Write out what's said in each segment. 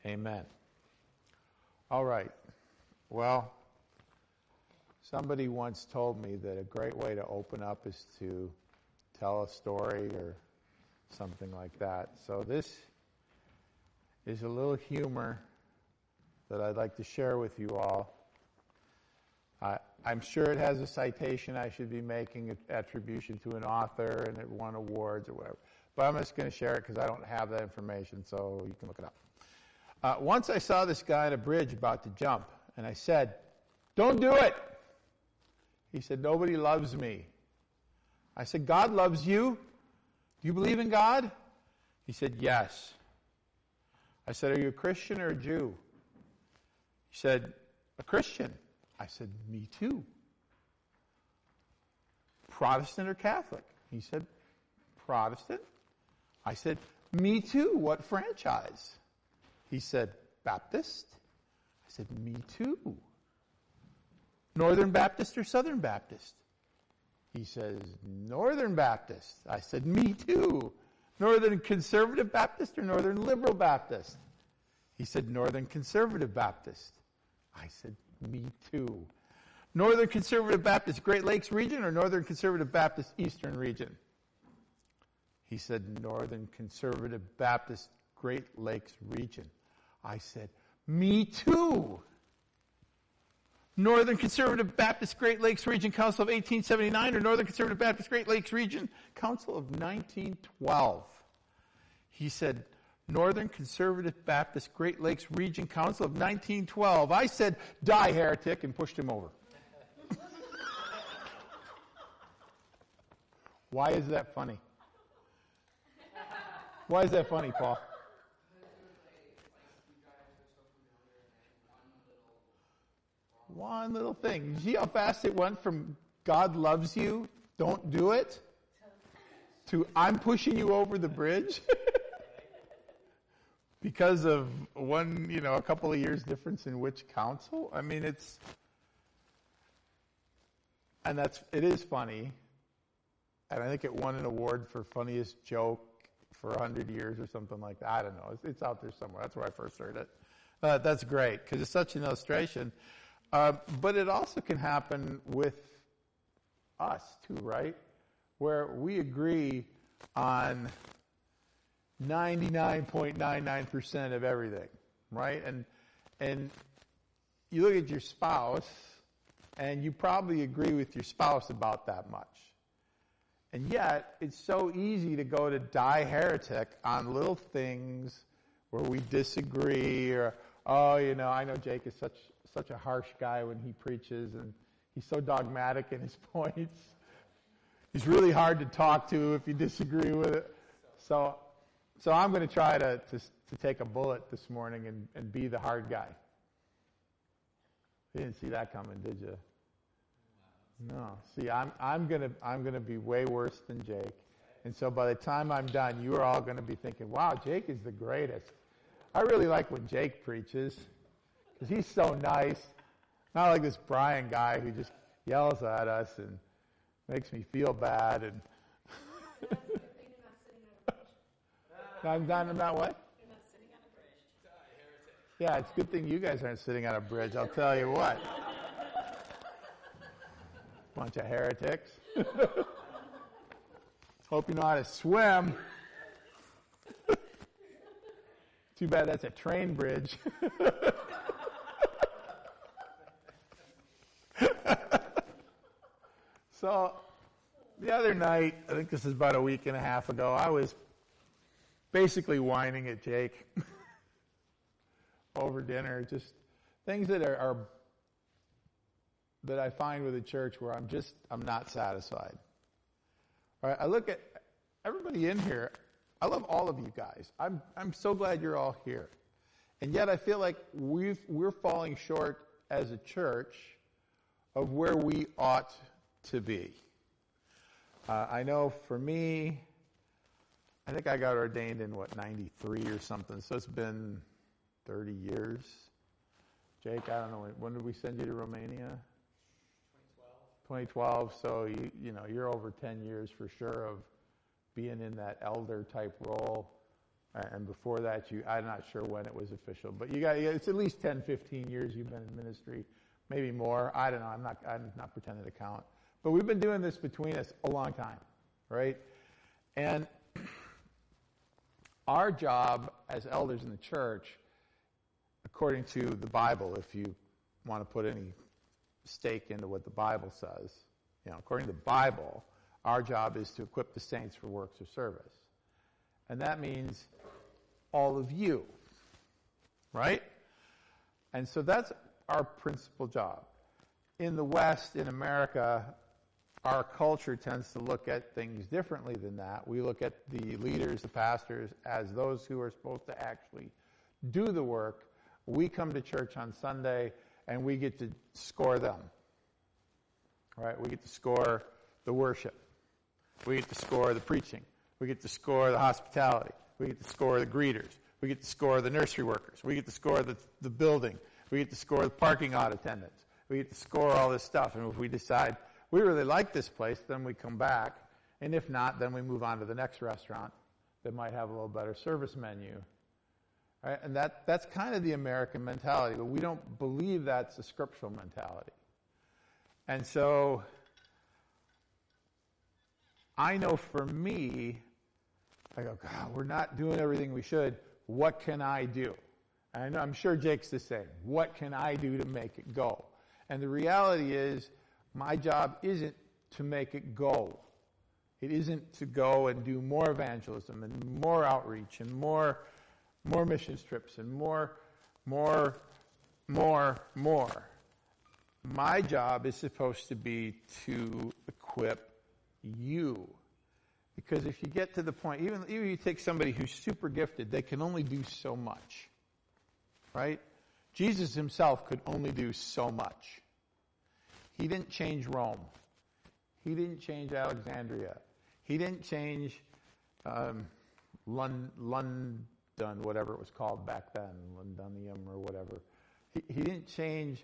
Amen. All right. Well, somebody once told me that a great way to open up is to tell a story or something like that. So this is a little humor that I'd like to share with you all. I'm sure it has a citation I should be making, attribution to an author, and it won awards or whatever. But I'm just going to share it because I don't have that information, so you can look it up. Once I saw this guy on a bridge about to jump, and I said, "Don't do it." He said, "Nobody loves me." I said, "God loves you. Do you believe in God?" He said, "Yes." I said, "Are you a Christian or a Jew?" He said, "A Christian." I said, "Me too." "Protestant or Catholic?" He said, "Protestant." I said, "Me too. What franchise?" He said, "Baptist." I said, "Me too." "Northern Baptist or Southern Baptist?" He says, "Northern Baptist." I said, "Me too." "Northern Conservative Baptist or Northern Liberal Baptist?" He said, "Northern Conservative Baptist." I said, "Me too." "Northern Conservative Baptist Great Lakes region or Northern Conservative Baptist Eastern region?" He said, "Northern Conservative Baptist Great Lakes region." I said, "Me too." "Northern Conservative Baptist Great Lakes Region Council of 1879 or Northern Conservative Baptist Great Lakes Region Council of 1912? He said, "Northern Conservative Baptist Great Lakes Region Council of 1912. I said, "Die, heretic," and pushed him over. Why is that funny? Why is that funny, Paul? One little thing. You see how fast it went from "God loves you, don't do it," to "I'm pushing you over the bridge"? Because of a couple of years difference in which council? I mean, it is funny. And I think it won an award for funniest joke for 100 years or something like that. I don't know. It's out there somewhere. That's where I first heard it. That's great because it's such an illustration. But it also can happen with us too, right? Where we agree on 99.99% of everything, right? And you look at your spouse, and you probably agree with your spouse about that much. And yet, it's so easy to go to die heretic on little things where we disagree, or, I know Jake is such a harsh guy when he preaches, and he's so dogmatic in his points. He's really hard to talk to if you disagree with it. So I'm going to try to take a bullet this morning and be the hard guy. You didn't see that coming, did you? No. See, I'm gonna be way worse than Jake, and so by the time I'm done, you are all going to be thinking, "Wow, Jake is the greatest." I really like when Jake preaches because he's so nice. Not like this Brian guy who just yells at us and makes me feel bad. And I'm not what? You're not sitting on a bridge. Yeah, it's a good thing you guys aren't sitting on a bridge. I'll tell you what. Bunch of heretics. Hope you know how to swim. Too bad that's a train bridge. So, the other night, I think this is about a week and a half ago, I was basically whining at Jake over dinner. Just things that are that I find with the church where I'm not satisfied. All right, I look at everybody in here. I love all of you guys. I'm so glad you're all here. And yet I feel like we're falling short as a church of where we ought to be. I know for me, I think I got ordained in 93 or something, so it's been 30 years. Jake, I don't know, when did we send you to Romania? 2012. So you're over 10 years for sure of being in that elder type role. And before that, I'm not sure when it was official, but it's at least 10, 15 years you've been in ministry, maybe more. I don't know. I'm not pretending to count. But we've been doing this between us a long time, right? And our job as elders in the church, according to the Bible, if you want to put any stake into what the Bible says, according to the Bible, our job is to equip the saints for works of service. And that means all of you, right? And so that's our principal job. In the West, in America, our culture tends to look at things differently than that. We look at the leaders, the pastors, as those who are supposed to actually do the work. We come to church on Sunday, and we get to score them, right? We get to score the worship. We get to score the preaching. We get to score the hospitality. We get to score the greeters. We get to score the nursery workers. We get to score the building. We get to score the parking lot attendants. We get to score all this stuff. And if we decide we really like this place, then we come back. And if not, then we move on to the next restaurant that might have a little better service menu. Right? And that's kind of the American mentality. But we don't believe that's a scriptural mentality. And so I know for me, I go, God, we're not doing everything we should. What can I do? And I'm sure Jake's the same. What can I do to make it go? And the reality is, my job isn't to make it go. It isn't to go and do more evangelism and more outreach and more mission trips and more. My job is supposed to be to equip you. Because if you get to the point, even you take somebody who's super gifted, they can only do so much. Right? Jesus himself could only do so much. He didn't change Rome. He didn't change Alexandria. He didn't change London, whatever it was called back then, Londonium or whatever. He didn't change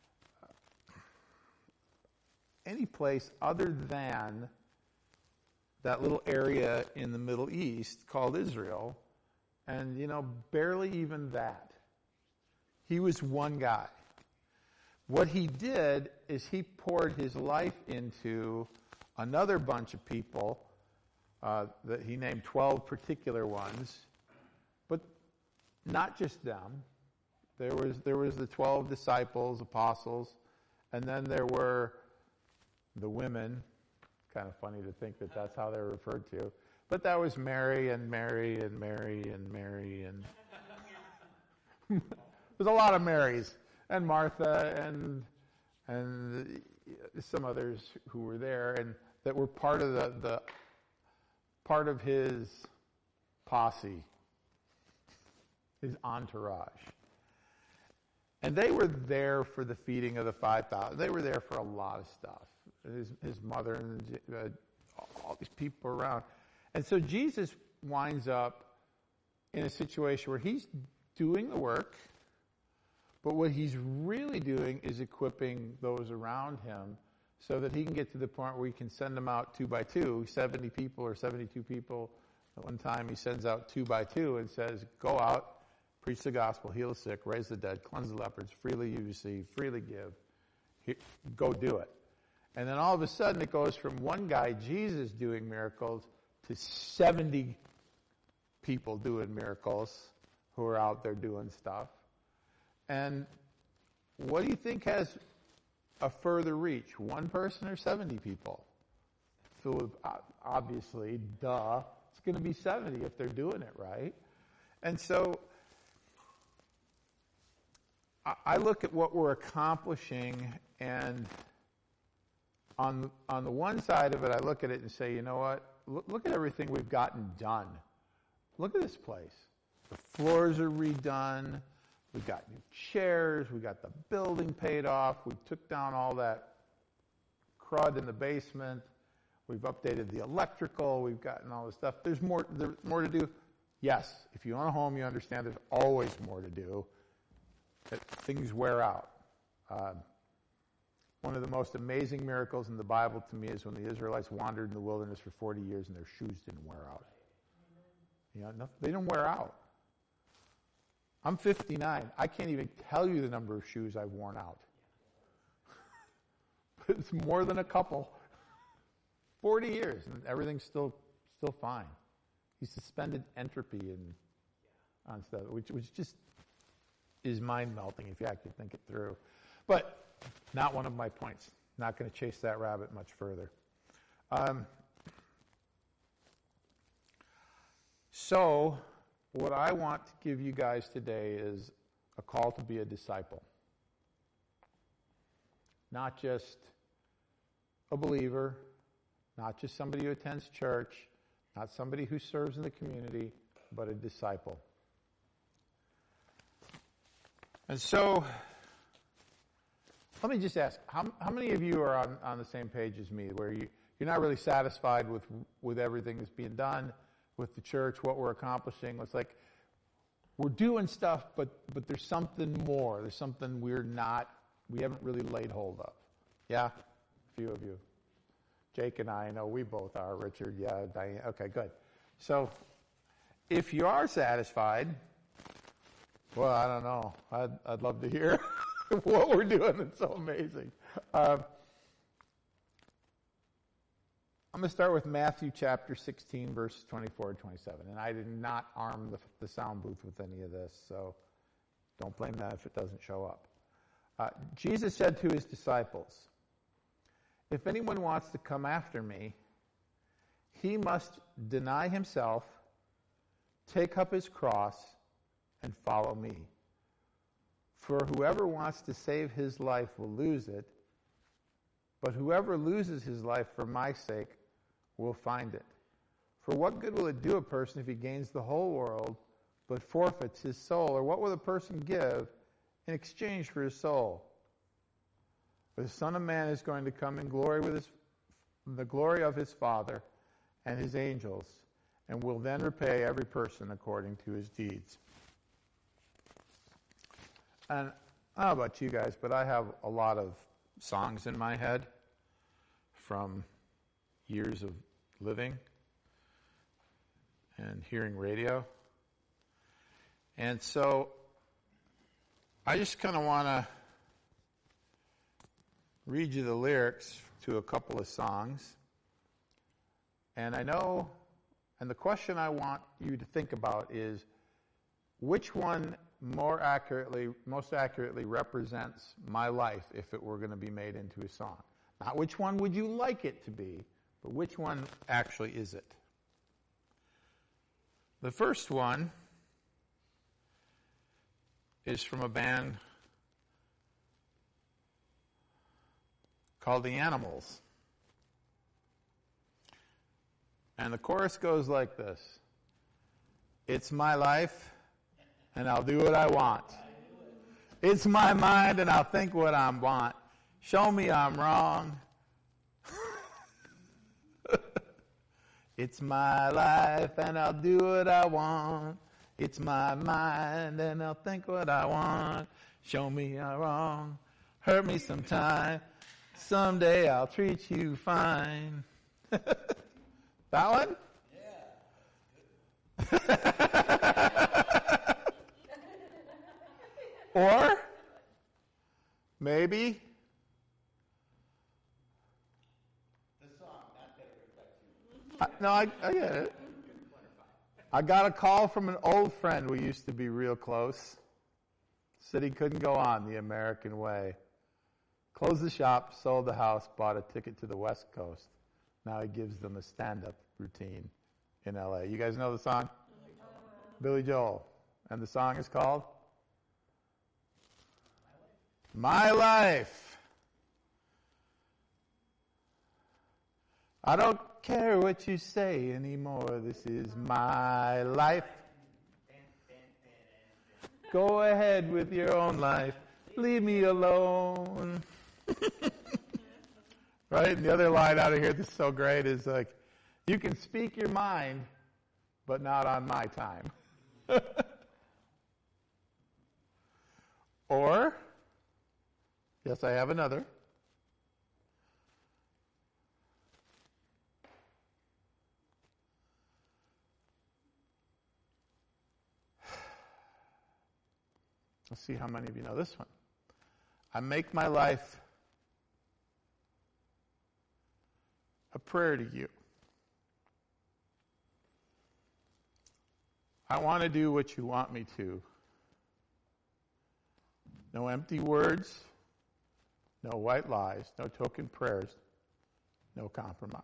any place other than that little area in the Middle East called Israel, and, barely even that. He was one guy. What he did is he poured his life into another bunch of people that he named 12 particular ones, but not just them. There was the 12 disciples, apostles, and then there were the women. Kind of funny to think that that's how they're referred to. But that was Mary and Mary and Mary and Mary and there's a lot of Marys, and Martha and some others who were there and that were part of the part of his posse, his entourage. And they were there for the feeding of the 5,000. They were there for a lot of stuff. His mother and all these people around. And so Jesus winds up in a situation where he's doing the work, but what he's really doing is equipping those around him so that he can get to the point where he can send them out 2 by 2, 70 people or 72 people. At one time he sends out 2 by 2 and says, go out, preach the gospel, heal the sick, raise the dead, cleanse the lepers, freely you receive, freely give. Go do it. And then all of a sudden it goes from one guy, Jesus, doing miracles to 70 people doing miracles who are out there doing stuff. And what do you think has a further reach? One person or 70 people? So obviously, duh, it's going to be 70 if they're doing it right. And so I look at what we're accomplishing, and on the one side of it, I look at it and say, you know what? Look at everything we've gotten done. Look at this place. The floors are redone. We've got new chairs. We got the building paid off. We took down all that crud in the basement. We've updated the electrical. We've gotten all this stuff. There's more to do. Yes, if you own a home, you understand there's always more to do. That things wear out. One of the most amazing miracles in the Bible to me is when the Israelites wandered in the wilderness for 40 years and their shoes didn't wear out. They don't wear out. I'm 59. I can't even tell you the number of shoes I've worn out. But it's more than a couple. 40 years, and everything's still fine. He suspended entropy on stuff, which just is mind-melting if you actually think it through. But not one of my points. Not going to chase that rabbit much further. So what I want to give you guys today is a call to be a disciple. Not just a believer, not just somebody who attends church, not somebody who serves in the community, but a disciple. And so, let me just ask, how many of you are on the same page as me, where you're not really satisfied with everything that's being done, with the church, what we're accomplishing? It's like, we're doing stuff, but there's something more. There's something we haven't really laid hold of. Yeah? A few of you. Jake and I know we both are. Richard, yeah, Diane. Okay, good. So, if you are satisfied, well, I don't know. I'd love to hear what we're doing. It's so amazing. I'm going to start with Matthew chapter 16, verses 24 and 27. And I did not arm the sound booth with any of this, so don't blame that if it doesn't show up. Jesus said to his disciples, "If anyone wants to come after me, he must deny himself, take up his cross, and follow me. For whoever wants to save his life will lose it, but whoever loses his life for my sake will find it. For what good will it do a person if he gains the whole world but forfeits his soul? Or what will a person give in exchange for his soul? For the Son of Man is going to come in glory with the glory of his Father and his angels, and will then repay every person according to his deeds." And I don't know about you guys, but I have a lot of songs in my head from years of living and hearing radio. And so I just kind of want to read you the lyrics to a couple of songs. And and the question I want you to think about is, which one most accurately represents my life if it were going to be made into a song? Not which one would you like it to be, but which one actually is it? The first one is from a band called The Animals. And the chorus goes like this: "It's my life, and I'll do what I want. It's my mind, and I'll think what I want. Show me I'm wrong. It's my life, and I'll do what I want. It's my mind, and I'll think what I want. Show me I'm wrong. Hurt me sometime. Someday I'll treat you fine." That one? Yeah. Or maybe the song, not that it reflects you. No, I get it. I got a call from an old friend. We used to be real close. Said he couldn't go on the American way. Closed the shop, sold the house, bought a ticket to the West Coast. Now he gives them a stand-up routine in L.A. You guys know the song? Billy Joel. And the song is called? My Life. I don't care what you say anymore. This is my life. Go ahead with your own life. Leave me alone. Right? And the other line out of here that's so great is like, "You can speak your mind, but not on my time." Or, yes, I have another. Let's see how many of you know this one. I make my life a prayer to you. I want to do what you want me to. No empty words, no white lies, no token prayers, no compromise.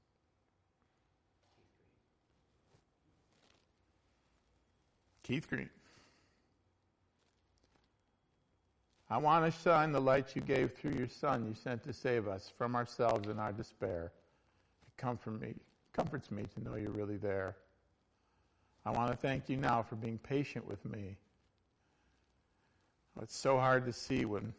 Keith Green. I want to shine the light you gave through your Son you sent to save us from ourselves and our despair. It comforts me to know you're really there. I want to thank you now for being patient with me. It's so hard to see when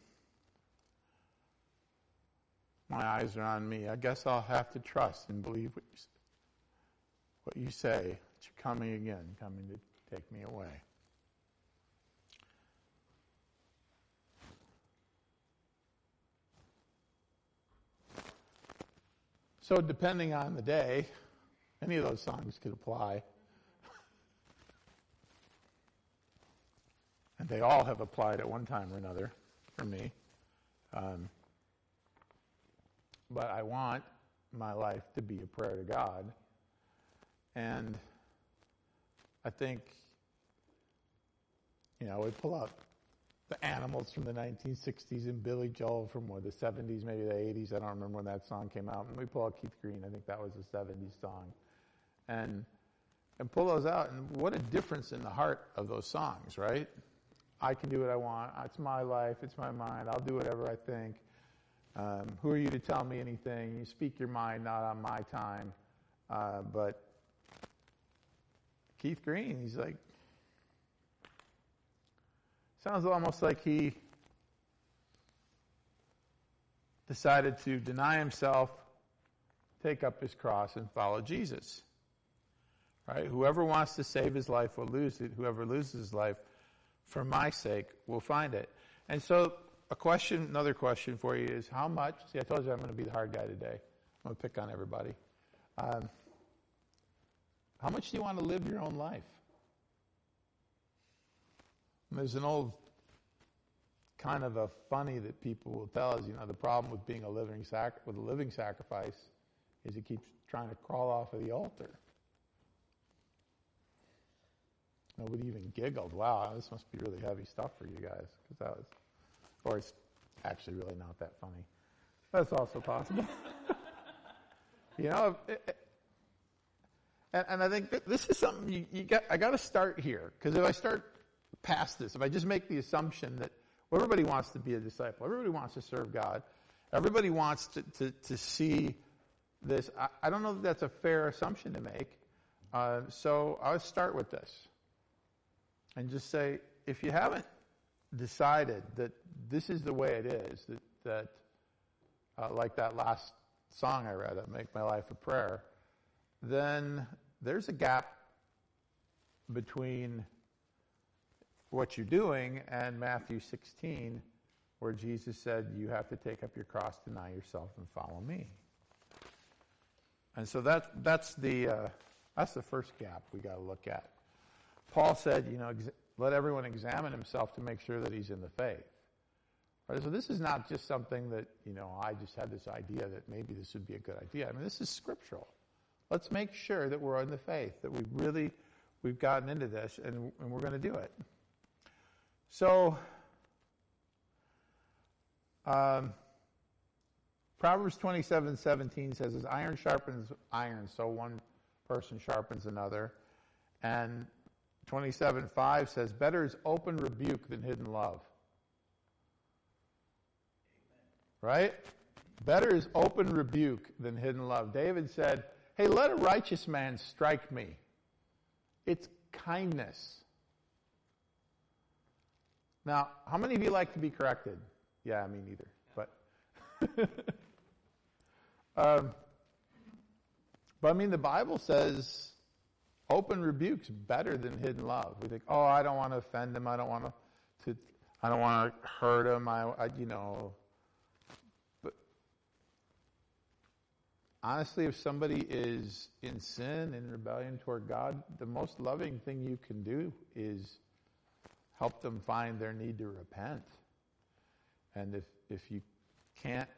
my eyes are on me. I guess I'll have to trust and believe what you say, that you're coming again, coming to take me away. So depending on the day, any of those songs could apply. And they all have applied at one time or another for me. But I want my life to be a prayer to God. And I think, we pull out the Animals from the 1960s and Billy Joel from the 70s, maybe the 80s. I don't remember when that song came out. And we pull out Keith Green. I think that was a 70s song. And pull those out. And what a difference in the heart of those songs, right? I can do what I want. It's my life. It's my mind. I'll do whatever I think. Who are you to tell me anything? You speak your mind, not on my time. But Keith Green, he's like, sounds almost like he decided to deny himself, take up his cross, and follow Jesus. Right? Whoever wants to save his life will lose it. Whoever loses his life for my sake will find it. And so another question for you is how much, I told you I'm going to be the hard guy today. I'm going to pick on everybody. How much do you want to live your own life? There's an old kind of a funny that people will tell us, the problem with being a living sacrifice is it keeps trying to crawl off of the altar. Nobody even giggled. Wow, this must be really heavy stuff for you guys. Or it's actually really not that funny. That's also possible. And I think this is something I got to start here. Because if I start past this, if I just make the assumption that everybody wants to be a disciple, everybody wants to serve God, everybody wants to see this, I don't know that that's a fair assumption to make. So I'll start with this. And just say, if you haven't decided that this is the way it is, that like that last song I read, I make my life a prayer, then there's a gap between what you're doing and Matthew 16, where Jesus said, you have to take up your cross, deny yourself, and follow me. And so that's the first gap we got to look at. Paul said, let everyone examine himself to make sure that he's in the faith. Right? So this is not just something that, I just had this idea that maybe this would be a good idea. I mean, this is scriptural. Let's make sure that we're in the faith, that we've gotten into this, and we're going to do it. So, Proverbs 27:17 says, as iron sharpens iron, so one person sharpens another. And 27:5 says, better is open rebuke than hidden love. Amen. Right? Better is open rebuke than hidden love. David said, hey, let a righteous man strike me. It's kindness. Now, how many of you like to be corrected? Yeah, me neither. But I mean, the Bible says open rebuke's better than hidden love. We think, I don't want to offend him. I don't want to hurt him. But honestly, if somebody is in sin and rebellion toward God, the most loving thing you can do is help them find their need to repent. And if you can't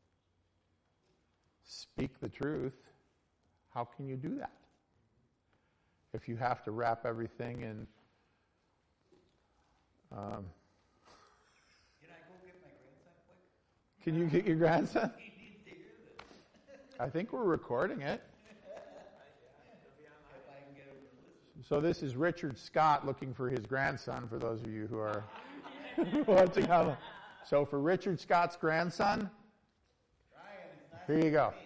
speak the truth, how can you do that? If you have to wrap everything in... Can I go get my grandson quick? Can you get your grandson? He needs to hear this. I think we're recording it. If I can get him to listen. So this is Richard Scott looking for his grandson, for those of you who are watching on. So for Richard Scott's grandson, here you go.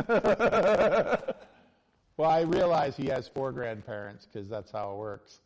Well, I realize he has 4 grandparents because that's how it works.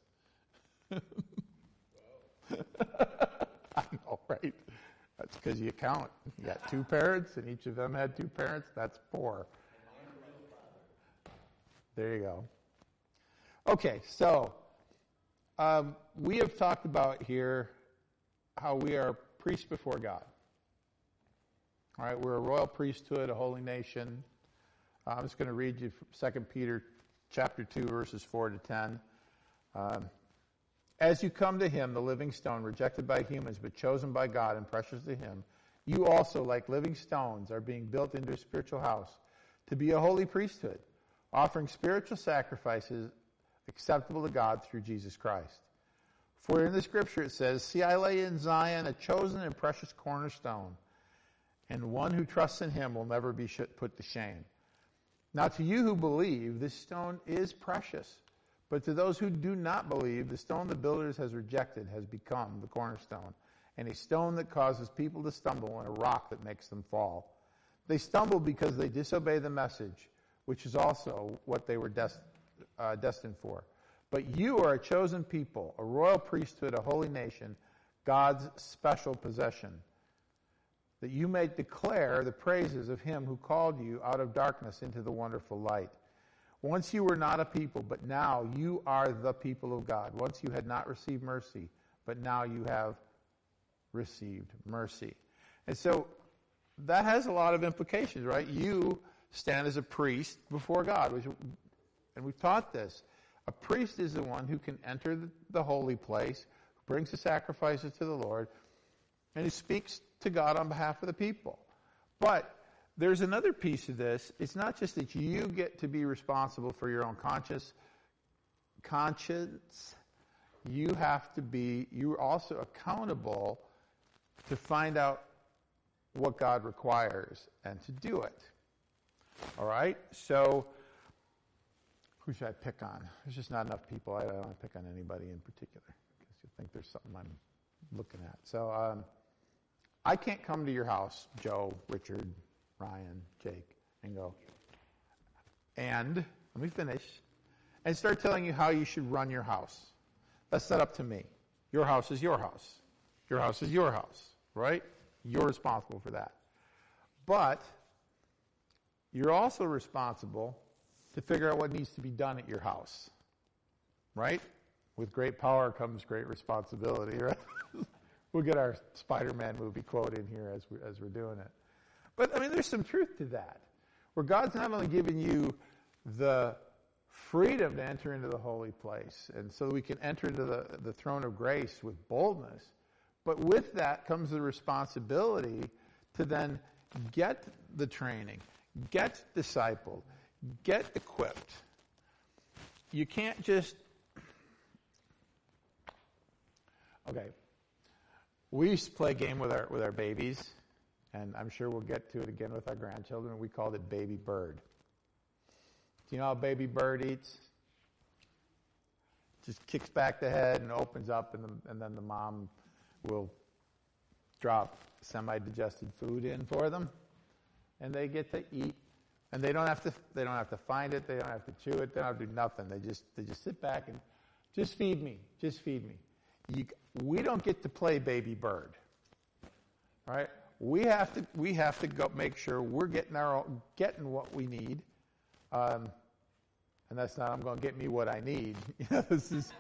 I know, right? That's because you count. You got 2 parents, and each of them had 2 parents. That's 4. There you go. Okay, so we have talked about here how we are priests before God. All right, we're a royal priesthood, a holy nation. I'm just going to read you 2 Peter chapter 2, verses 4 to 10. As you come to him, the living stone, rejected by humans, but chosen by God and precious to him, you also, like living stones, are being built into a spiritual house to be a holy priesthood, offering spiritual sacrifices acceptable to God through Jesus Christ. For in the scripture it says, "See, I lay in Zion a chosen and precious cornerstone, and one who trusts in him will never be put to shame." Now to you who believe, this stone is precious. But to those who do not believe, the stone the builders has rejected has become the cornerstone, and a stone that causes people to stumble, and a rock that makes them fall. They stumble because they disobey the message, which is also what they were destined for. But you are a chosen people, a royal priesthood, a holy nation, God's special possession, that you may declare the praises of him who called you out of darkness into the wonderful light. Once you were not a people, but now you are the people of God. Once you had not received mercy, but now you have received mercy. And so that has a lot of implications, right? You stand as a priest before God, and we've taught this. A priest is the one who can enter the holy place, who brings the sacrifices to the Lord, and who speaks to God on behalf of the people. But there's another piece of this. It's not just that you get to be responsible for your own conscience. You're also accountable to find out what God requires and to do it. All right? So, who should I pick on? There's just not enough people. I don't want to pick on anybody in particular because you think there's something I'm looking at. So, I can't come to your house, Joe, Richard, Ryan, Jake, and go, and, let me finish, and start telling you how you should run your house. That's not up to me. Your house is your house. Your house is your house, right? You're responsible for that. But you're also responsible to figure out what needs to be done at your house, right? With great power comes great responsibility, right? We'll get our Spider-Man movie quote in here as we're doing it. But, I mean, there's some truth to that, where God's not only giving you the freedom to enter into the holy place, and so that we can enter into the throne of grace with boldness, but with that comes the responsibility to then get the training, get discipled, get equipped. You can't just... Okay. We used to play a game with our babies, and I'm sure we'll get to it again with our grandchildren. We called it Baby Bird. Do you know how Baby Bird eats? Just kicks back the head and opens up, and then the mom will drop semi-digested food in for them, and they get to eat. And they don't have to find it. They don't have to chew it. They don't have to do nothing. They just sit back and just feed me. Just feed me. We don't get to play Baby Bird. All right? We have to go make sure we're getting what we need. And that's not, I'm going to get me what I need. This is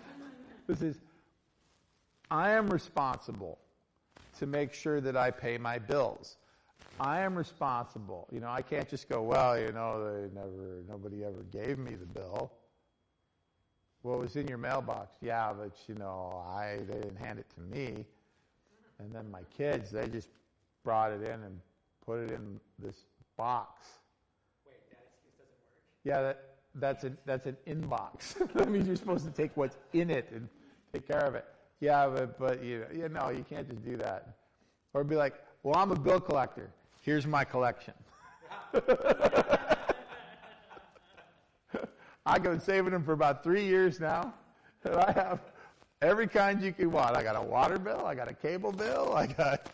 I am responsible to make sure that I pay my bills. I am responsible. I can't just go, well, nobody ever gave me the bill. Well, it was in your mailbox. Yeah, but, they didn't hand it to me. And then my kids, they just brought it in and put it in this box. Wait, that excuse doesn't work? Yeah, that's an inbox. That means you're supposed to take what's in it and take care of it. Yeah, but you can't just do that. Or be like, well, I'm a bill collector. Here's my collection. I've been saving them for about 3 years now. And I have every kind you can want. I got a water bill. I got a cable bill. I got.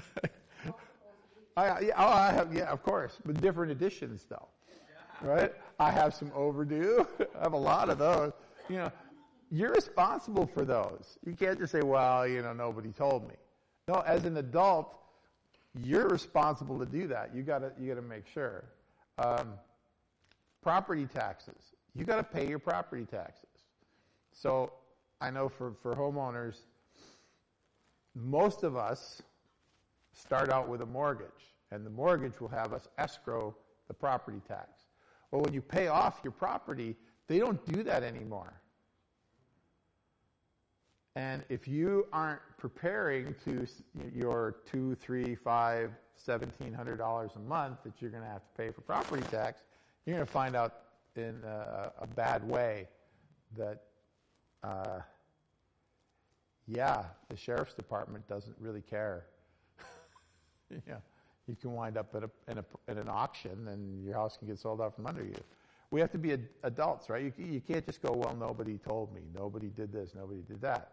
I have, of course, but different editions though, right? I have some overdue. I have a lot of those. You're responsible for those. You can't just say, well, nobody told me. No, as an adult, you're responsible to do that. You gotta make sure. Property taxes. You gotta pay your property taxes. So I know for homeowners, most of us start out with a mortgage, and the mortgage will have us escrow the property tax. Well, when you pay off your property, they don't do that anymore. And if you aren't preparing to your $200, $300, $500, $1,700 a month that you're going to have to pay for property tax, you're going to find out in a bad way that, the sheriff's department doesn't really care. You can wind up at an auction and your house can get sold out from under you. We have to be adults, right? You can't just go, well, nobody told me. Nobody did this. Nobody did that.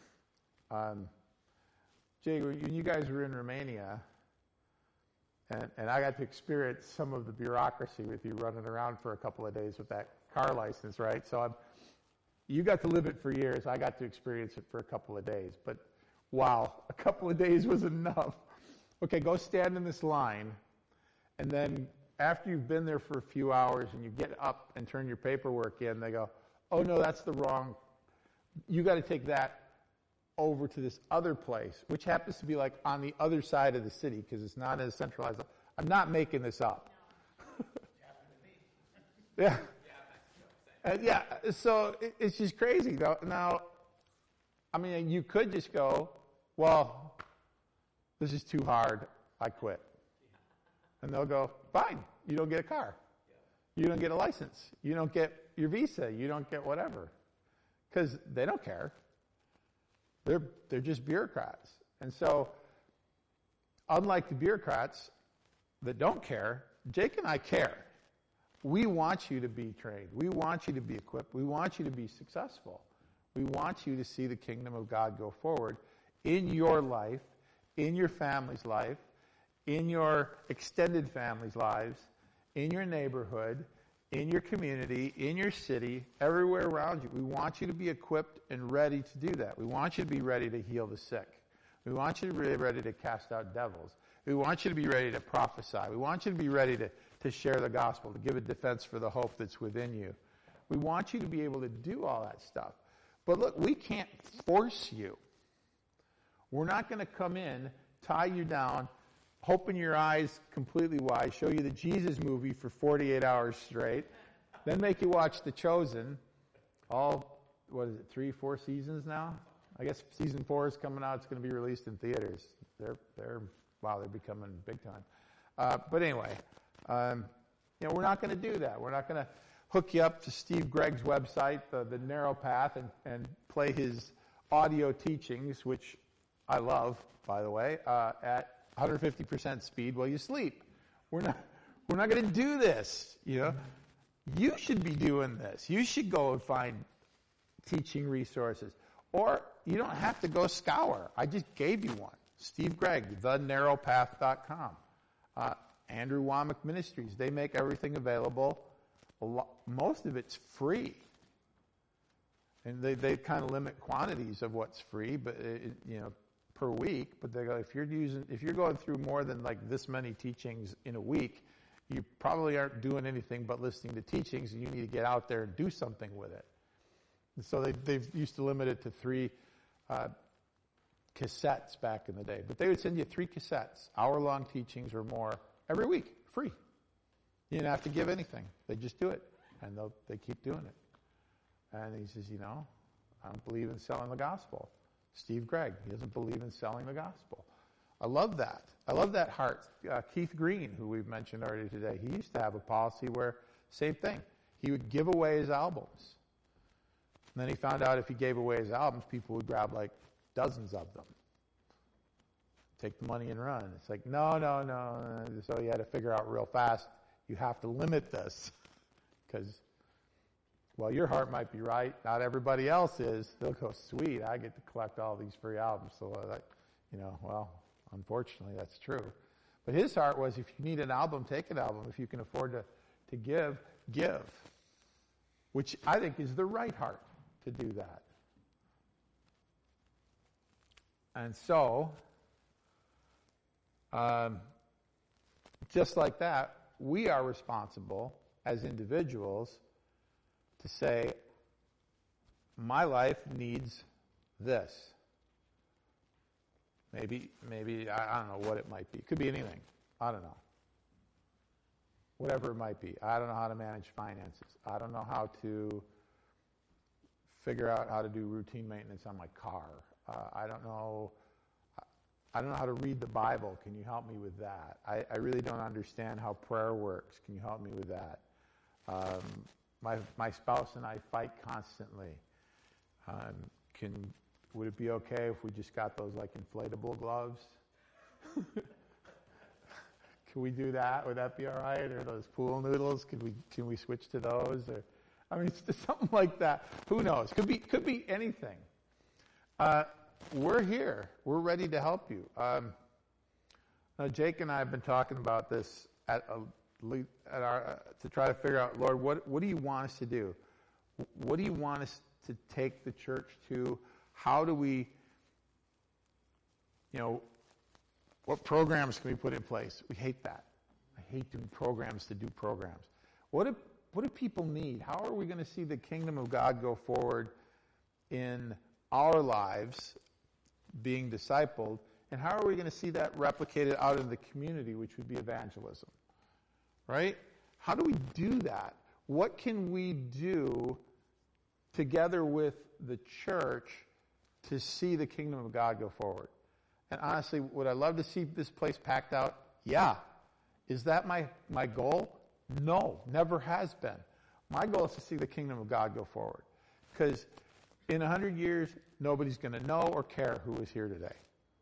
Jay, when you guys were in Romania, and I got to experience some of the bureaucracy with you running around for a couple of days with that car license, right? So you got to live it for years. I got to experience it for a couple of days. But wow, a couple of days was enough. Okay, go stand in this line, and then after you've been there for a few hours and you get up and turn your paperwork in, they go, oh no, that's the wrong, you got to take that over to this other place, which happens to be like on the other side of the city because it's not as centralized. I'm not making this up. Yeah. So it's just crazy though. Now, I mean, you could just go, well, this is too hard, I quit. And they'll go, fine, you don't get a car. You don't get a license. You don't get your visa. You don't get whatever. Because they don't care. They're just bureaucrats. And so, unlike the bureaucrats that don't care, Jake and I care. We want you to be trained. We want you to be equipped. We want you to be successful. We want you to see the kingdom of God go forward in your life, in your family's life, in your extended family's lives, in your neighborhood, in your community, in your city, everywhere around you. We want you to be equipped and ready to do that. We want you to be ready to heal the sick. We want you to be ready to cast out devils. We want you to be ready to prophesy. We want you to be ready to share the gospel, to give a defense for the hope that's within you. We want you to be able to do all that stuff. But look, we can't force you. We're not going to come in, tie you down, open your eyes completely wide, show you the Jesus movie for 48 hours straight, then make you watch The Chosen, all, 3, 4 seasons now? I guess season 4 is coming out. It's going to be released in theaters. They're becoming big time. But anyway, we're not going to do that. We're not going to hook you up to Steve Gregg's website, the Narrow Path, and play his audio teachings, which I love, by the way, at 150% speed while you sleep. We're not going to do this. You should be doing this. You should go and find teaching resources, or you don't have to go scour. I just gave you one. Steve Gregg, thenarrowpath.com. Andrew Womack Ministries. They make everything available. Most of it's free. And they kind of limit quantities of what's free, but per week. But they go, if you're going through more than like this many teachings in a week, you probably aren't doing anything but listening to teachings, and you need to get out there and do something with it. And so they've used to limit it to 3 cassettes back in the day. But they would send you 3 cassettes, hour-long teachings or more, every week, free. You didn't have to give anything. They just do it, and they keep doing it. And he says, I don't believe in selling the gospel. Steve Gregg, he doesn't believe in selling the gospel. I love that. I love that heart. Keith Green, who we've mentioned already today, he used to have a policy where, same thing, he would give away his albums. And then he found out if he gave away his albums, people would grab like dozens of them. Take the money and run. It's like, no. So he had to figure out real fast, you have to limit this. Because, well, your heart might be right. Not everybody else is. They'll go, sweet, I get to collect all these free albums. So, well, unfortunately, that's true. But his heart was, if you need an album, take an album. If you can afford to give. Which I think is the right heart to do that. And so, just like that, we are responsible as individuals to say, my life needs this. Maybe, I don't know what it might be. It could be anything. I don't know. Whatever it might be. I don't know how to manage finances. I don't know how to figure out how to do routine maintenance on my car. I don't know how to read the Bible. Can you help me with that? I really don't understand how prayer works. Can you help me with that? My spouse and I fight constantly. Would it be okay if we just got those like inflatable gloves? Can we do that? Would that be all right? Or those pool noodles? Can we switch to those? Or it's just something like that. Who knows? Could be anything. We're here. We're ready to help you. Jake and I have been talking about this to try to figure out, Lord, what do you want us to do? What do you want us to take the church to? How do we, what programs can we put in place? We hate that. I hate doing programs to do programs. What do people need? How are we going to see the kingdom of God go forward in our lives being discipled? And how are we going to see that replicated out in the community, which would be evangelism? Right? How do we do that? What can we do together with the church to see the kingdom of God go forward? And honestly, would I love to see this place packed out? Yeah. Is that my goal? No, never has been. My goal is to see the kingdom of God go forward. Because in 100 years, nobody's going to know or care who is here today.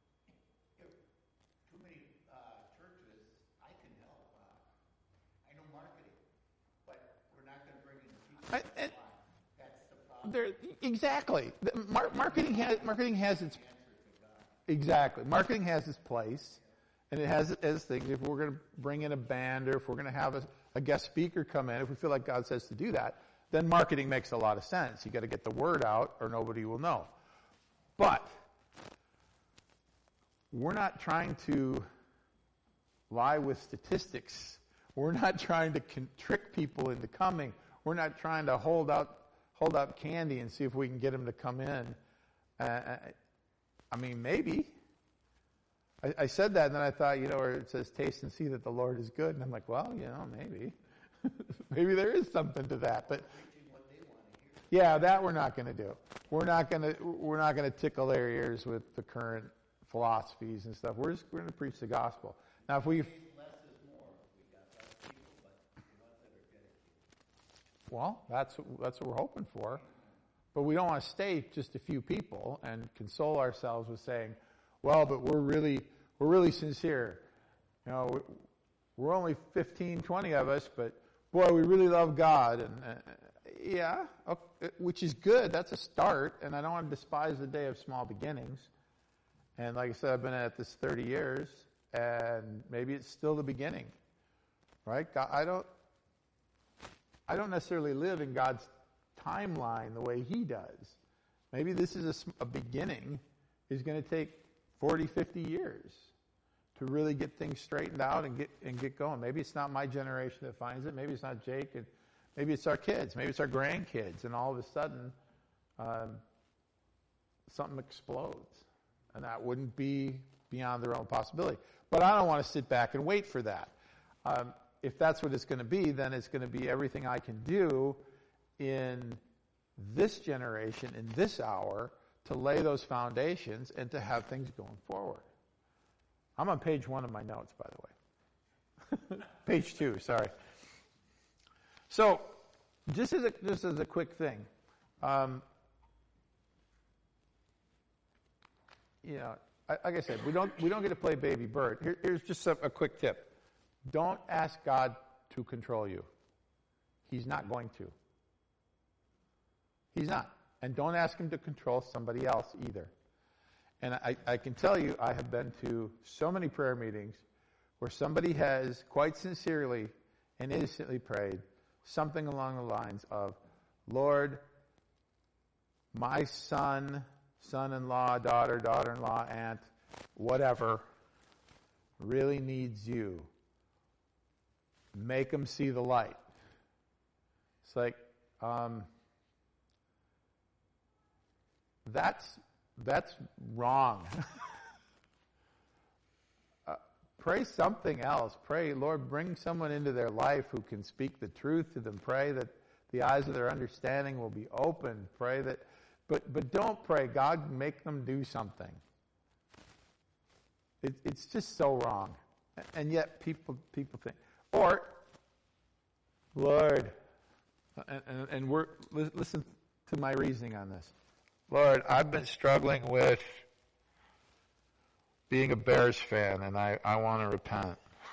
Too many churches, I can help. I know marketing, but we're not going to bring in the people. That's the problem. Exactly. Marketing has its... Exactly. Marketing has its place, and it has its things. If we're going to bring in a band, or if we're going to have a guest speaker come in, if we feel like God says to do that, then marketing makes a lot of sense. You got to get the word out, or nobody will know. But we're not trying to lie with statistics. We're not trying to trick people into coming. We're not trying to hold out candy and see if we can get them to come in. Maybe. I said that, and then I thought, where it says, taste and see that the Lord is good. And I'm like, well, maybe. Maybe there is something to that. But yeah, that we're not going to do. We're not going to tickle their ears with the current philosophies and stuff. We're going to preach the gospel. Now, if we... Less is more. We got less people, but the ones that are dedicated. Well, that's what we're hoping for. But we don't want to stay just a few people and console ourselves with saying, well, but we're really sincere. We're only 15, 20 of us, but boy, we really love God. And yeah, okay, which is good. That's a start. And I don't want to despise the day of small beginnings. And like I said, I've been at this 30 years, and maybe it's still the beginning, right? God, I don't necessarily live in God's timeline the way He does. Maybe this is a beginning. Is going to take 40, 50 years to really get things straightened out and get going. Maybe it's not my generation that finds it. Maybe it's not Jake. And maybe it's our kids. Maybe it's our grandkids. And all of a sudden, something explodes. And that wouldn't be beyond their own possibility. But I don't want to sit back and wait for that. If that's what it's going to be, then it's going to be everything I can do in this generation in this hour to lay those foundations and to have things going forward. I'm on page 1 of my notes, by the way. Page 2, sorry. So, just as a quick thing, like I said, we don't get to play baby bird. Here's just a quick tip: don't ask God to control you. He's not going to. He's not. And don't ask him to control somebody else either. And I can tell you, I have been to so many prayer meetings where somebody has quite sincerely and innocently prayed something along the lines of, Lord, my son, son-in-law, daughter, daughter-in-law, aunt, whatever, really needs you. Make them see the light. It's like, that's wrong. Pray something else. Pray, Lord, bring someone into their life who can speak the truth to them. Pray that the eyes of their understanding will be opened. Pray that, but don't pray, God, make them do something. It's just so wrong. And yet people think, or, Lord, and listen to my reasoning on this. Lord, I've been struggling with being a Bears fan, and I want to repent.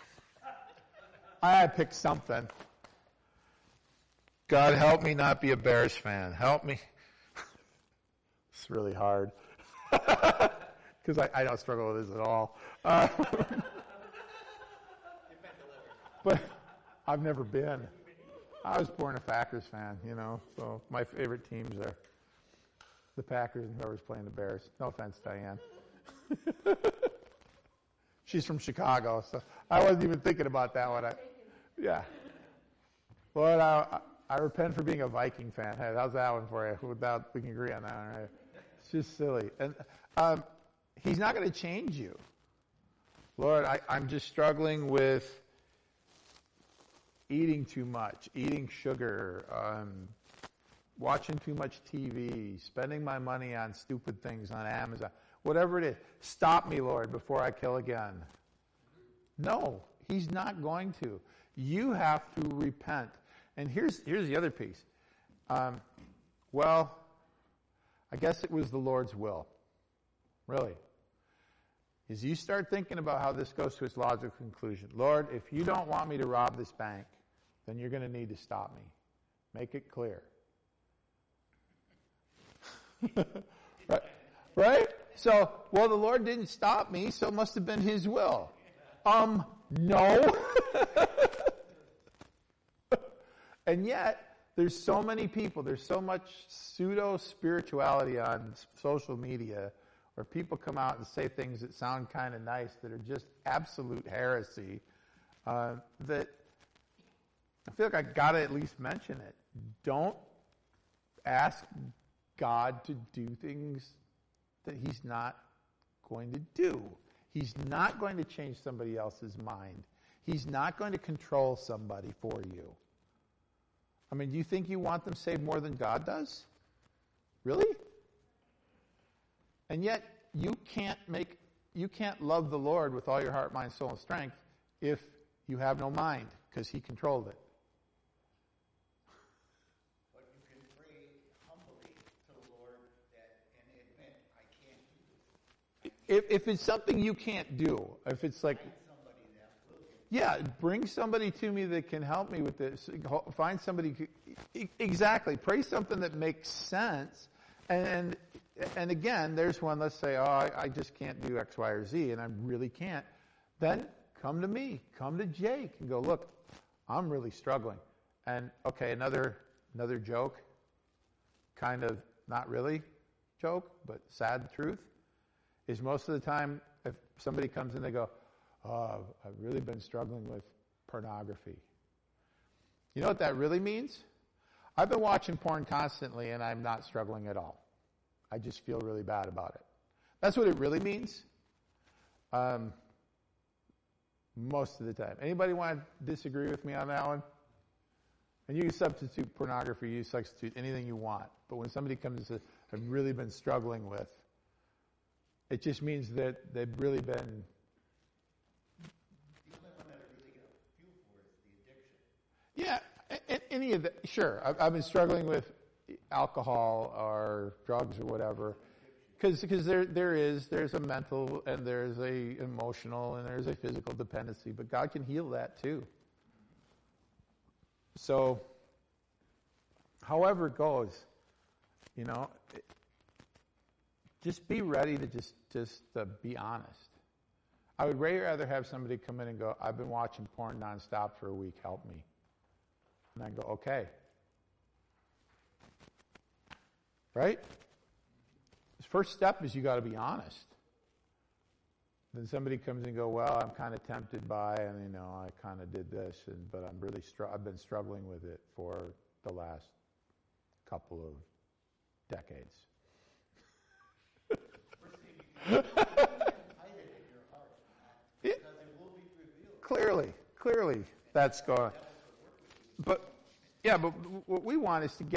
I picked something. God, help me not be a Bears fan. Help me. It's really hard. Because I don't struggle with this at all. But I've never been. I was born a Packers fan, so my favorite teams are the Packers and whoever's playing the Bears. No offense, Diane. She's from Chicago, so I wasn't even thinking about that one. Yeah. Lord, I repent for being a Viking fan. Hey, how's that one for you? We can agree on that one, right? It's just silly. And he's not going to change you. Lord, I'm just struggling with eating too much, eating sugar, watching too much TV, spending my money on stupid things on Amazon, whatever it is. Stop me, Lord, before I kill again. No, he's not going to. You have to repent. And here's the other piece. Well, I guess it was the Lord's will. Really. As you start thinking about how this goes to its logical conclusion, Lord, if you don't want me to rob this bank, then you're going to need to stop me. Make it clear. Right? So, well, the Lord didn't stop me, so it must have been his will. No. And yet, there's so many people, there's so much pseudo-spirituality on social media where people come out and say things that sound kind of nice that are just absolute heresy, that I feel like I got to at least mention it. Don't ask God to do things that he's not going to do. He's not going to change somebody else's mind. He's not going to control somebody for you. I mean, do you think you want them saved more than God does? Really? And yet, you can't love the Lord with all your heart, mind, soul, and strength if you have no mind, because he controlled it. But you can pray humbly to the Lord and admit, I can't do this. If it's something you can't do, if it's like, Somebody that will do. yeah, bring somebody to me that can help me with this. Find somebody. Exactly. Pray something that makes sense. And again, there's one, let's say, I just can't do X, Y, or Z, and I really can't. Then come to me. Come to Jake and go, look, I'm really struggling. And, okay, another joke, kind of not really joke, but sad truth, is most of the time if somebody comes in, they go, I've really been struggling with pornography. You know what that really means? I've been watching porn constantly and I'm not struggling at all. I just feel really bad about it. That's what it really means. Most of the time. Anybody want to disagree with me on that one? And you can substitute pornography, you substitute anything you want. But when somebody comes and says, I've really been struggling with, it just means that they've really been... The only one that I really get a feel for is the addiction. Yeah, any of that. Sure, I've been struggling with alcohol or drugs or whatever. Because there's a mental and there's a emotional and there's a physical dependency. But God can heal that too. So, however it goes, just be ready to just be honest. I would way rather have somebody come in and go, I've been watching porn nonstop for a week, help me. And I go, okay. Right? The first step is you got to be honest. Then somebody comes and go, well, I'm kind of tempted by, and I kind of did this, but I'm really I've been struggling with it for the last couple of decades. First thing you can do is hide it in your heart, because it will be revealed. Clearly, that's going. But what we want is to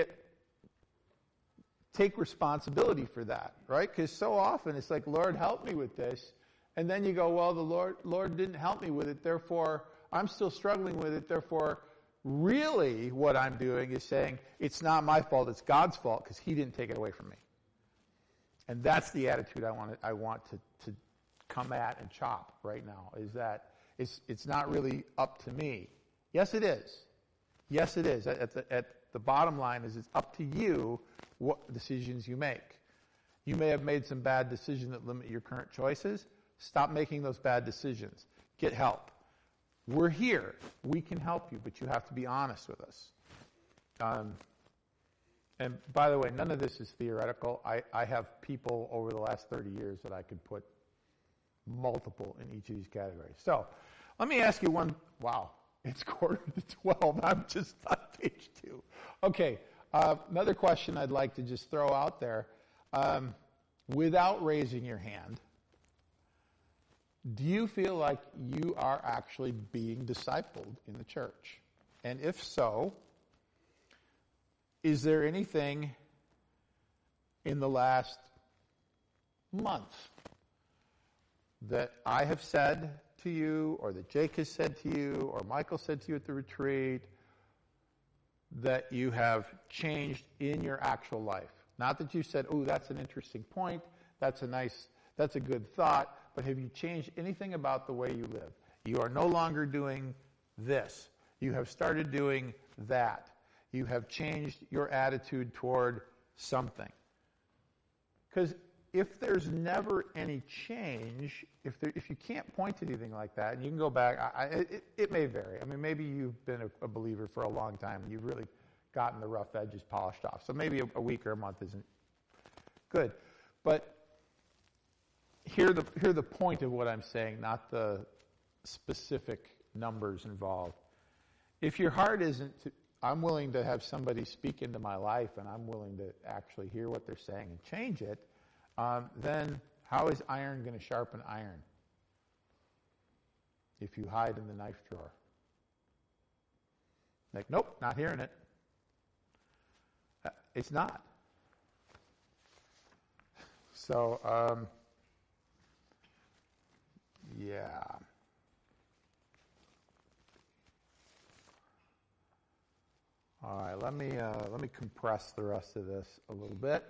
take responsibility for that, right? Because so often it's like, Lord, help me with this. And then you go, well, the Lord didn't help me with it, therefore I'm still struggling with it, therefore really what I'm doing is saying it's not my fault, it's God's fault because He didn't take it away from me. And that's the attitude I want to come at and chop right now, is that it's not really up to me. Yes, it is. Yes, it is. At the bottom line is it's up to you what decisions you make. You may have made some bad decisions that limit your current choices. Stop making those bad decisions. Get help. We're here. We can help you, but you have to be honest with us. And by the way, none of this is theoretical. I have people over the last 30 years that I could put multiple in each of these categories. So let me ask you one. Wow, it's 11:45. I'm just on page 2. Okay, another question I'd like to just throw out there. Without raising your hand, do you feel like you are actually being discipled in the church? And if so, is there anything in the last month that I have said to you, or that Jake has said to you, or Michael said to you at the retreat, that you have changed in your actual life? Not that you said, oh, that's an interesting point, that's a good thought, but have you changed anything about the way you live? You are no longer doing this. You have started doing that. You have changed your attitude toward something. Because if there's never any change, if you can't point to anything like that, and you can go back, it may vary. I mean, maybe you've been a believer for a long time, and you've really gotten the rough edges polished off. So maybe a week or a month isn't good. But hear the point of what I'm saying, not the specific numbers involved. If your heart isn't, I'm willing to have somebody speak into my life, and I'm willing to actually hear what they're saying and change it, then how is iron going to sharpen iron if you hide in the knife drawer? Like, nope, not hearing it. It's not. So, yeah. All right, let me compress the rest of this a little bit.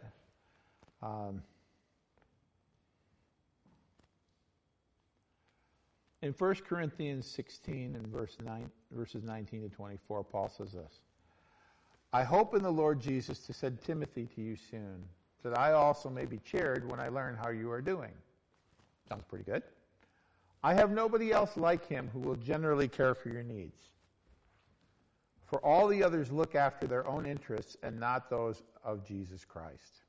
In 1 Corinthians 16 and verses 19 to 24, Paul says this: I hope in the Lord Jesus to send Timothy to you soon, that I also may be cheered when I learn how you are doing. Sounds pretty good. I have nobody else like him who will generally care for your needs. For all the others look after their own interests and not those of Jesus Christ.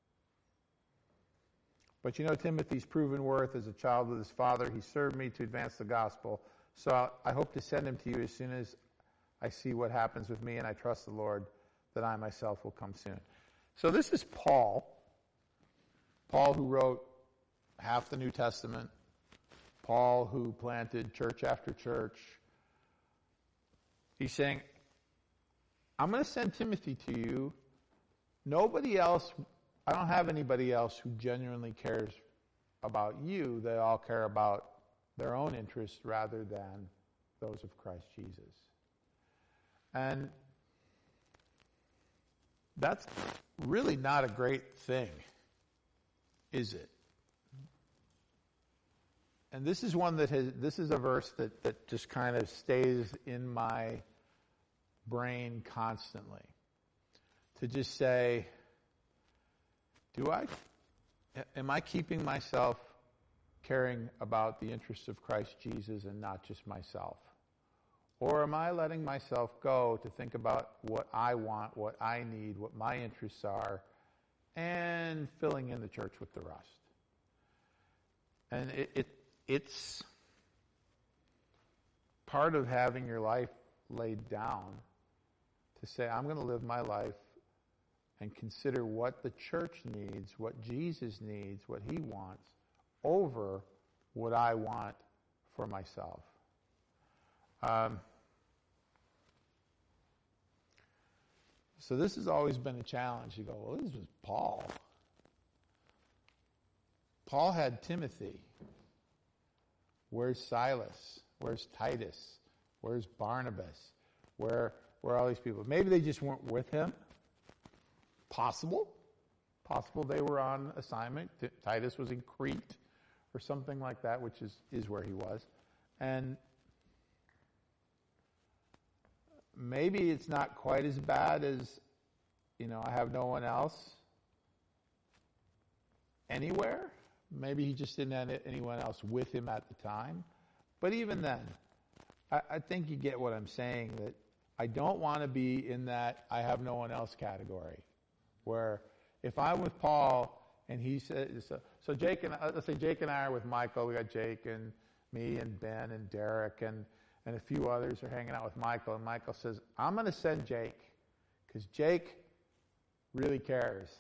But you know Timothy's proven worth as a child of his father. He served me to advance the gospel. So I hope to send him to you as soon as I see what happens with me, and I trust the Lord that I myself will come soon. So this is Paul who wrote half the New Testament, Paul who planted church after church. He's saying, I'm going to send Timothy to you. Nobody else, I don't have anybody else who genuinely cares about you. They all care about their own interests rather than those of Christ Jesus. And that's really not a great thing, is it? And this is one this is a verse that just kind of stays in my brain constantly. To just say, am I keeping myself caring about the interests of Christ Jesus and not just myself? Or am I letting myself go to think about what I want, what I need, what my interests are, and filling in the church with the rest? And it's part of having your life laid down to say, I'm going to live my life and consider what the church needs, what Jesus needs, what he wants, over what I want for myself. So this has always been a challenge. You go, well, this was Paul. Paul had Timothy. Where's Silas? Where's Titus? Where's Barnabas? Where are all these people? Maybe they just weren't with him. Possible they were on assignment. Titus was in Crete or something like that, which is where he was. And maybe it's not quite as bad as, I have no one else anywhere. Maybe he just didn't have anyone else with him at the time. But even then, I think you get what I'm saying, that I don't want to be in that I have no one else category, where if I'm with Paul and he says, so Jake and let's say Jake and I are with Michael. We got Jake and me and Ben and Derek and a few others are hanging out with Michael. And Michael says, I'm going to send Jake because Jake really cares.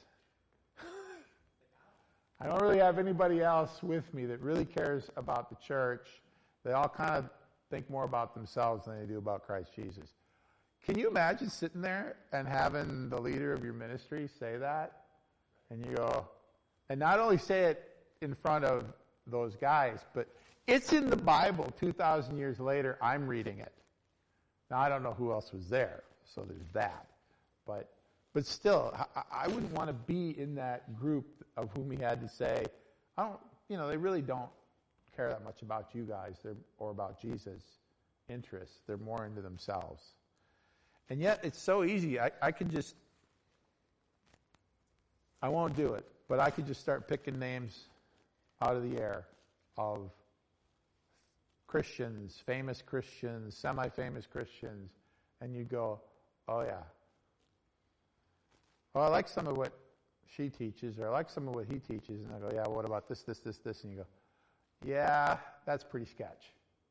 I don't really have anybody else with me that really cares about the church. They all kind of think more about themselves than they do about Christ Jesus. Can you imagine sitting there and having the leader of your ministry say that? And you go, and not only say it in front of those guys, but it's in the Bible 2,000 years later. I'm reading it. Now, I don't know who else was there, so there's that. But still, I wouldn't want to be in that group of whom he had to say, they really don't care that much about you guys or about Jesus' interests. They're more into themselves. And yet, it's so easy. I won't do it, but I could just start picking names out of the air of Christians, famous Christians, semi-famous Christians, and you go, oh yeah. Oh, I like some of what she teaches, or I like some of what he teaches, and I go, yeah, what about this, and you go, yeah, that's pretty sketch.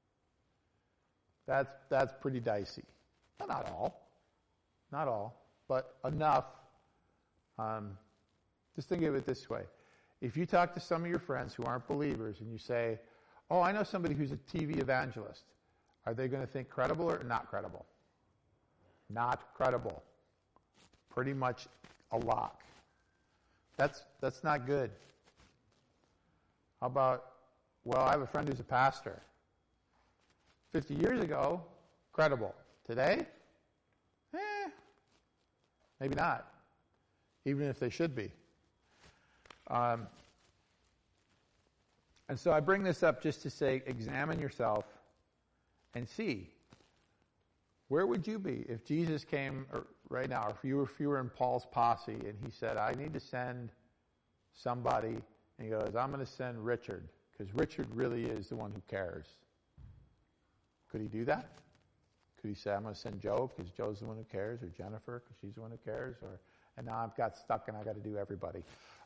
That's pretty dicey. Well, not all, but enough. Just think of it this way. If you talk to some of your friends who aren't believers and you say, oh, I know somebody who's a TV evangelist, are they going to think credible or not credible? Not credible. Pretty much a lock. That's not good. How about, well, I have a friend who's a pastor. 50 years ago, credible. Today? Maybe not. Even if they should be. And so I bring this up just to say, examine yourself and see, where would you be if Jesus came right now, if you were in Paul's posse and he said, I need to send somebody, and he goes, I'm going to send Richard, because Richard really is the one who cares. Could he do that? Could he say, I'm going to send Joe because Joe's the one who cares, or Jennifer because she's the one who cares, and now I've got stuck and I got to do everybody.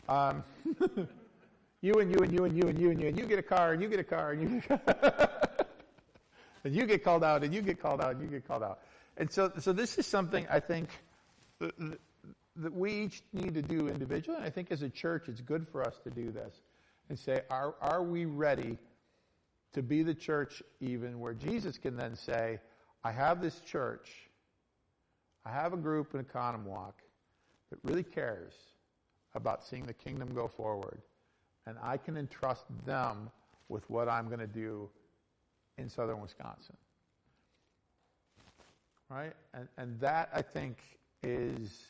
You and you get a car, and you get a car, and you and you get called out, and you get called out, and you get called out. And so this is something I think that we each need to do individually, and I think as a church it's good for us to do this and say, are we ready to be the church even where Jesus can then say, I have this church, I have a group in Economwalk that really cares about seeing the kingdom go forward, and I can entrust them with what I'm going to do in southern Wisconsin. Right? And that, I think, is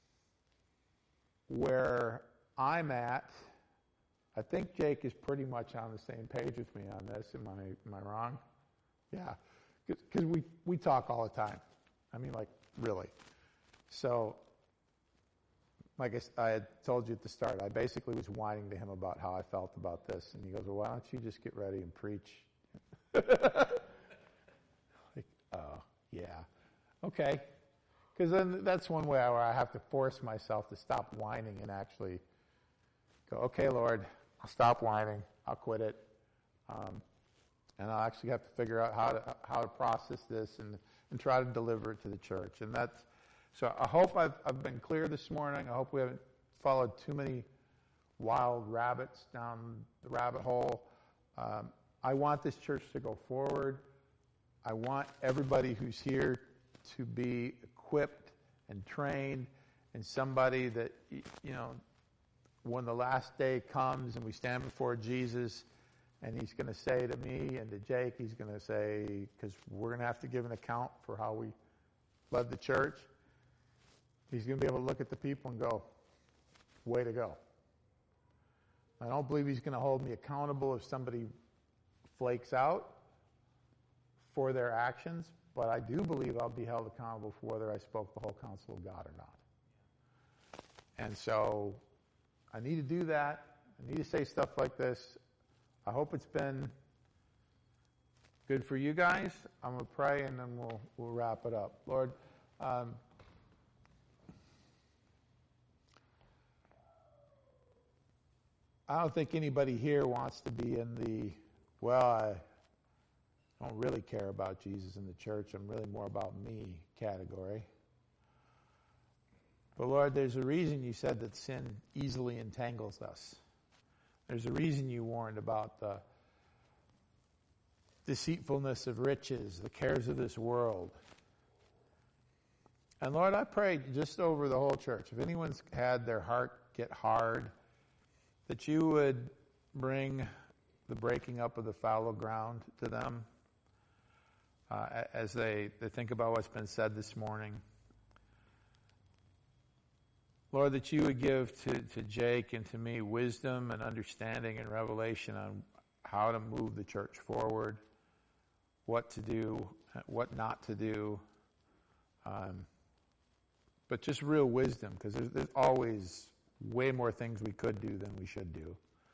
where I'm at. I think Jake is pretty much on the same page with me on this. Am I wrong? Yeah. Because we talk all the time. I mean, like, really. So, like I had told you at the start, I basically was whining to him about how I felt about this. And he goes, well, why don't you just get ready and preach? Like, oh, yeah. Okay. Because then that's one way where I have to force myself to stop whining and actually go, okay, Lord, I'll stop whining. I'll quit it. And I'll actually have to figure out how to process this and try to deliver it to the church. And that's, so I hope I've been clear this morning. I hope we haven't followed too many wild rabbits down the rabbit hole. I want this church to go forward. I want everybody who's here to be equipped and trained and somebody that, you know, when the last day comes and we stand before Jesus and he's going to say to me and to Jake, he's going to say, because we're going to have to give an account for how we led the church, he's going to be able to look at the people and go, way to go. I don't believe he's going to hold me accountable if somebody flakes out for their actions, but I do believe I'll be held accountable for whether I spoke the whole counsel of God or not. And so I need to do that. I need to say stuff like this. I hope it's been good for you guys. I'm going to pray and then we'll wrap it up. Lord, I don't think anybody here wants to be in the, well, I don't really care about Jesus in the church. I'm really more about me category. But Lord, there's a reason you said that sin easily entangles us. There's a reason you warned about the deceitfulness of riches, the cares of this world. And Lord, I pray just over the whole church, if anyone's had their heart get hard, that you would bring the breaking up of the fallow ground to them as they think about what's been said this morning. Lord, that you would give to Jake and to me wisdom and understanding and revelation on how to move the church forward, what to do, what not to do. But just real wisdom, because there's always way more things we could do than we should do.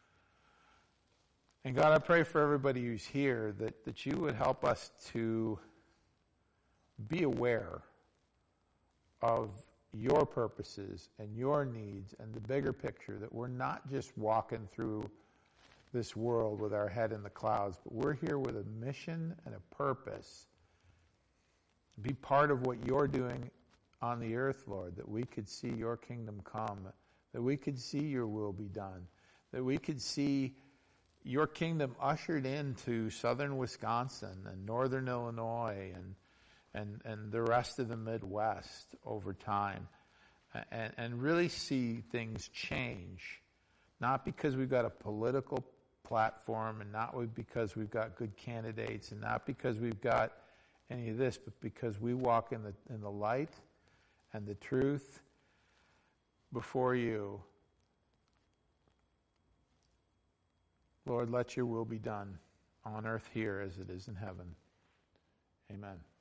And God, I pray for everybody who's here that you would help us to be aware of your purposes and your needs and the bigger picture, that we're not just walking through this world with our head in the clouds, but we're here with a mission and a purpose. Be part of what you're doing on the earth, Lord, that we could see your kingdom come, that we could see your will be done, that we could see your kingdom ushered into southern Wisconsin and northern Illinois and the rest of the Midwest over time, and really see things change, not because we've got a political platform and not because we've got good candidates and not because we've got any of this, but because we walk in the light and the truth before you. Lord, let your will be done on earth here as it is in heaven. Amen.